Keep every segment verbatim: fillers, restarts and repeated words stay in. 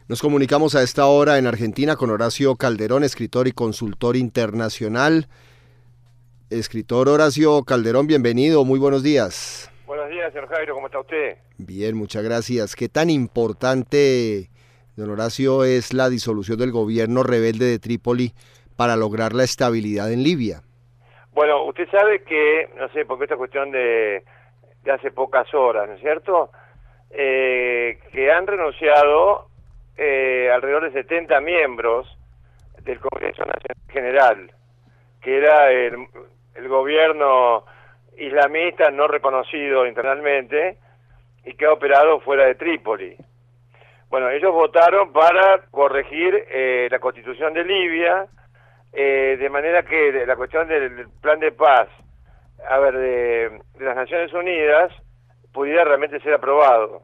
Nos comunicamos a esta hora en Argentina con Horacio Calderón, escritor y consultor internacional. Escritor Horacio Calderón, bienvenido, muy buenos días. Buenos días, señor Jairo, ¿cómo está usted? Bien, muchas gracias. ¿Qué tan importante, don Horacio, es la disolución del gobierno rebelde de Trípoli para lograr la estabilidad en Libia? Bueno, usted sabe que, no sé, porque esta cuestión de, de hace pocas horas, ¿no es cierto?, eh, que han renunciado eh, alrededor de setenta miembros del Congreso Nacional General, que era el, el gobierno islamista no reconocido internacionalmente y que ha operado fuera de Trípoli. Bueno, ellos votaron para corregir eh, la Constitución de Libia, eh, de manera que de la cuestión del plan de paz, a ver, de, de las Naciones Unidas, pudiera realmente ser aprobado.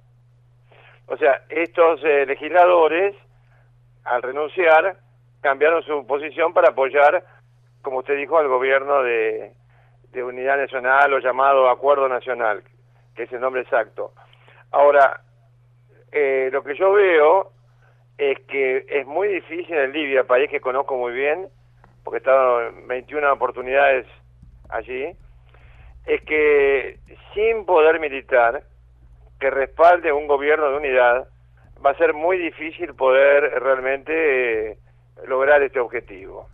O sea, estos eh, legisladores, al renunciar, cambiaron su posición para apoyar, como usted dijo, al gobierno de, de Unidad Nacional o llamado Acuerdo Nacional, que es el nombre exacto. Ahora, eh, lo que yo veo es que es muy difícil en Libia, país que conozco muy bien, porque he estado en veintiuna oportunidades allí, es que sin poder militar que respalde un gobierno de unidad, va a ser muy difícil poder realmente eh, lograr este objetivo.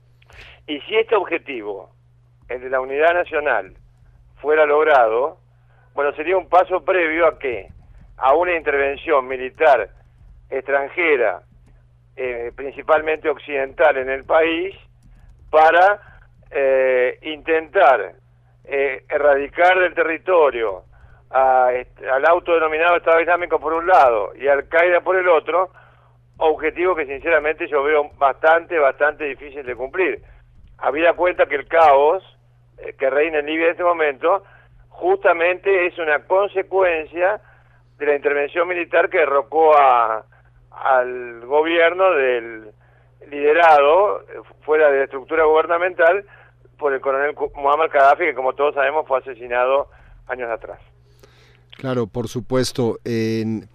Y si este objetivo, el de la unidad nacional, fuera logrado, bueno, sería un paso previo a qué? A una intervención militar extranjera, eh, principalmente occidental en el país, para eh, intentar eh, erradicar del territorio a, al autodenominado Estado Islámico por un lado y Al Qaeda por el otro, objetivo que sinceramente yo veo bastante, bastante difícil de cumplir. Habida cuenta que el caos eh, que reina en Libia en este momento justamente es una consecuencia de la intervención militar que derrocó a, al gobierno del liderado, eh, fuera de la estructura gubernamental, por el coronel Muammar Gaddafi, que como todos sabemos fue asesinado años atrás. Claro, por supuesto. En...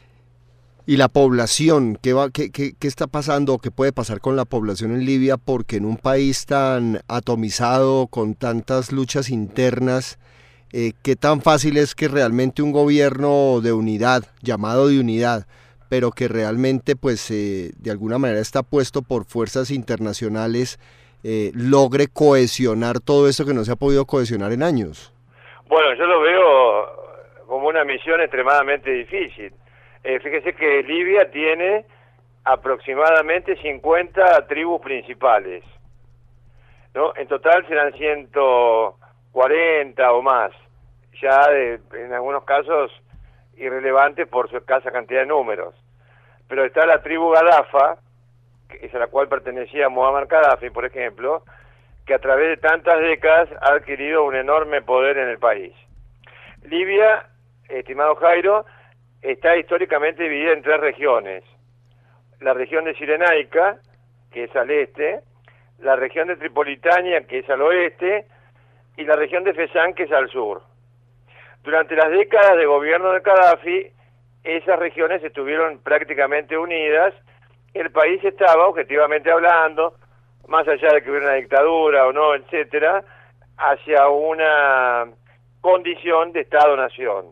¿Y la población? ¿Qué, va, qué, qué, ¿Qué está pasando o qué puede pasar con la población en Libia? Porque en un país tan atomizado, con tantas luchas internas, eh, ¿qué tan fácil es que realmente un gobierno de unidad, llamado de unidad, pero que realmente pues eh, de alguna manera está puesto por fuerzas internacionales, eh, logre cohesionar todo esto que no se ha podido cohesionar en años? Bueno, yo lo veo como una misión extremadamente difícil. Eh, fíjese que Libia tiene aproximadamente cincuenta tribus principales, ¿no? En total serán ciento cuarenta o más, ya de, en algunos casos irrelevantes por su escasa cantidad de números. Pero está la tribu Gadafa, que es a la cual pertenecía Muammar Gaddafi, por ejemplo, que a través de tantas décadas ha adquirido un enorme poder en el país. Libia, estimado Jairo, está históricamente dividida en tres regiones. La región de Cirenaica, que es al este, la región de Tripolitania, que es al oeste, y la región de Fezzan, que es al sur. Durante las décadas de gobierno de Gaddafi, esas regiones estuvieron prácticamente unidas. El país estaba, objetivamente hablando, más allá de que hubiera una dictadura o no, etcétera, hacia una condición de Estado-Nación.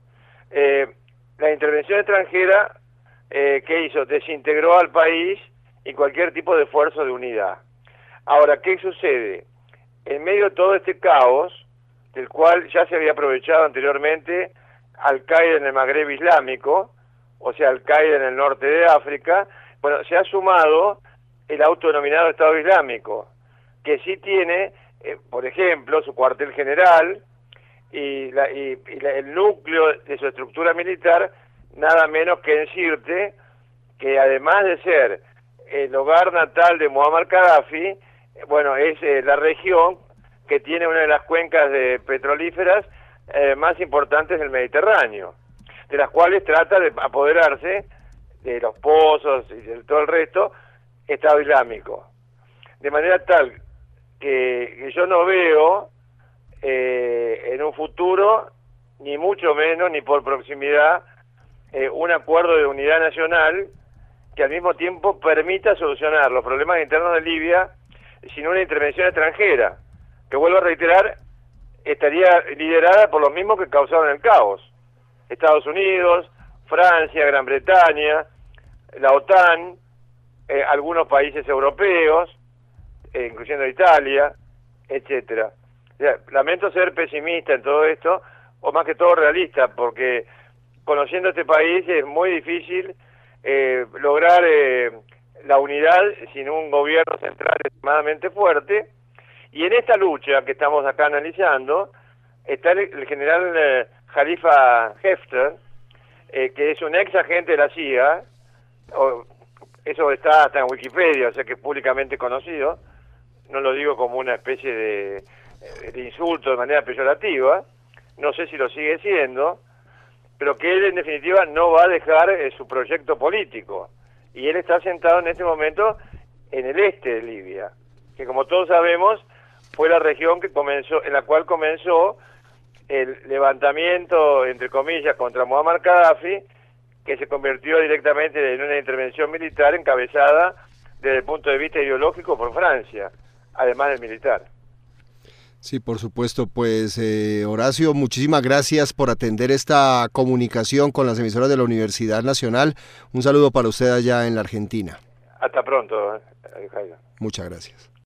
Eh, la intervención extranjera, eh, ¿qué hizo? Desintegró al país y cualquier tipo de esfuerzo de unidad. Ahora, ¿qué sucede? En medio de todo este caos, del cual ya se había aprovechado anteriormente Al Qaeda en el Magreb Islámico, o sea, Al Qaeda en el norte de África, bueno, se ha sumado el autodenominado Estado Islámico, que sí tiene, eh, por ejemplo, su cuartel general y, la, y, y la, el núcleo de su estructura militar, nada menos que en Sirte, que además de ser el hogar natal de Muammar Gaddafi, eh, bueno, es eh, la región que tiene una de las cuencas de petrolíferas eh, más importantes del Mediterráneo, de las cuales trata de apoderarse de los pozos y de todo el resto, Estado Islámico. De manera tal que, que yo no veo eh, en un futuro, ni mucho menos, ni por proximidad, eh, un acuerdo de unidad nacional que al mismo tiempo permita solucionar los problemas internos de Libia sin una intervención extranjera, que vuelvo a reiterar, estaría liderada por los mismos que causaron el caos. Estados Unidos, Francia, Gran Bretaña, la OTAN, eh, algunos países europeos, eh, incluyendo Italia, etcétera. O sea, lamento ser pesimista en todo esto, o más que todo realista, porque conociendo este país es muy difícil eh, lograr eh, la unidad sin un gobierno central extremadamente fuerte. Y en esta lucha que estamos acá analizando está el, el general eh, Khalifa Haftar, eh, que es un ex agente de la C I A, o, eso está hasta en Wikipedia, o sea que es públicamente conocido, no lo digo como una especie de, de insulto de manera peyorativa, no sé si lo sigue siendo, pero que él en definitiva no va a dejar eh, su proyecto político, y él está sentado en este momento en el este de Libia, que como todos sabemos fue la región que comenzó, en la cual comenzó el levantamiento, entre comillas, contra Muammar Gaddafi, que se convirtió directamente en una intervención militar encabezada desde el punto de vista ideológico por Francia, además del militar. Sí, por supuesto. Pues eh, Horacio, muchísimas gracias por atender esta comunicación con las emisoras de la Universidad Nacional. Un saludo para usted allá en la Argentina. Hasta pronto, Jairo. Muchas gracias.